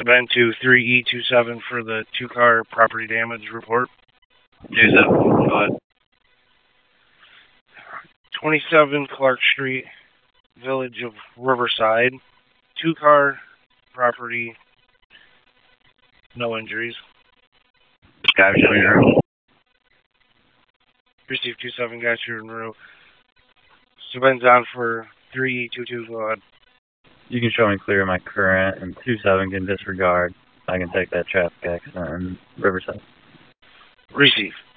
Subend to 3E27 for the two-car property damage report. 27, go ahead. 27 Clark Street, Village of Riverside. Two-car property, no injuries. Guy showing your room. Received 27, guys here in row. Subend's on for 3E22, go ahead. You can show me clear my current, and 27 can disregard. I can take that traffic accident in Riverside. Receive.